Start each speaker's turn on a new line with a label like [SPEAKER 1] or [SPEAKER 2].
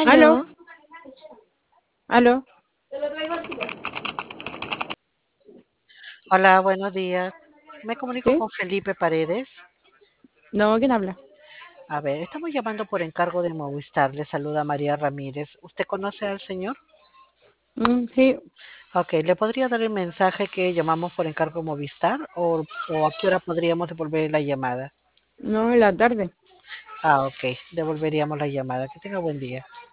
[SPEAKER 1] Aló,
[SPEAKER 2] Aló,
[SPEAKER 1] aló.
[SPEAKER 3] Hola, buenos días. Me comunico
[SPEAKER 1] ¿Sí?
[SPEAKER 3] con Felipe Paredes.
[SPEAKER 1] No, ¿quién habla?
[SPEAKER 3] A ver, estamos llamando por encargo de Movistar. Le saluda María Ramírez. ¿Usted conoce al señor?
[SPEAKER 1] Sí,
[SPEAKER 3] Ok, ¿le podría dar el mensaje que llamamos por encargo de Movistar o a qué hora podríamos devolver la llamada?
[SPEAKER 1] no, en la tarde.
[SPEAKER 3] Ah, ok, devolveríamos la llamada. Que tenga buen día.